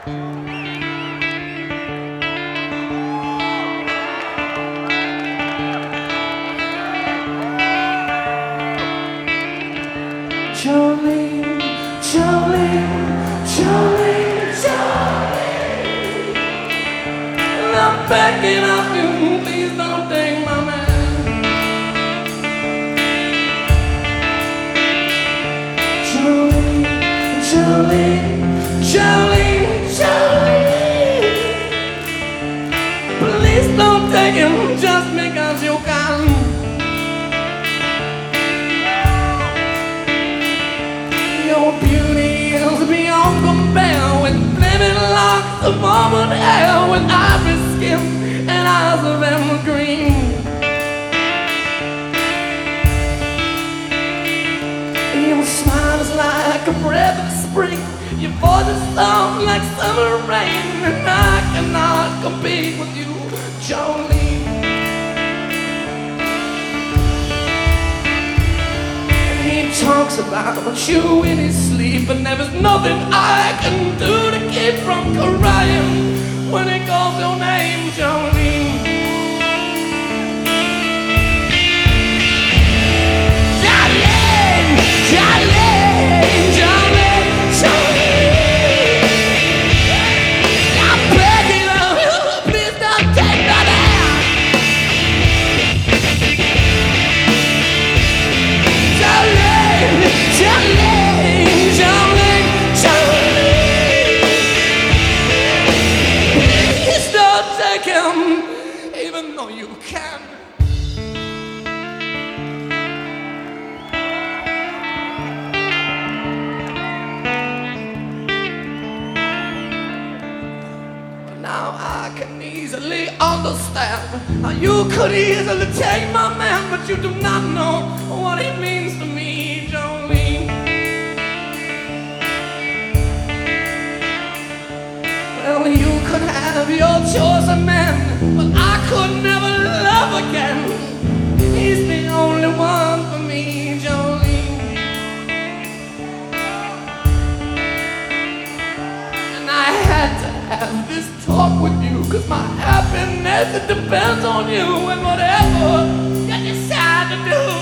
Jolene, Jolene, Jolene, Jolene, I'm begging of you, please don't take my man. Jolene, Jolene, Jolene, Jolene, please don't take him just because you can. Your beauty is beyond compare, with flaming locks of almond hair, with ivory skin and eyes of emerald green. Your smile is like a breath of spring, your voice is soft like summer rain, and I cannot compete with you, Jolene. He talks about you in his sleep, and there is nothing I can do to keep from crying when he calls your name, Jolene. Jolene, Jolene, Jolene, Jolene, I'm begging of you, please don't take that out. Jolene, Jolene, Jolene, please don't take him, even though you can. Now I can easily understand how you could easily take my man, but you do not know what he means to me, Jolene. Well, you could have your choice of man, but I could never love again. He's the only one for me, Jolene. And I had to have this talk with you, 'cause my happiness, it depends on you, and whatever you decide to do,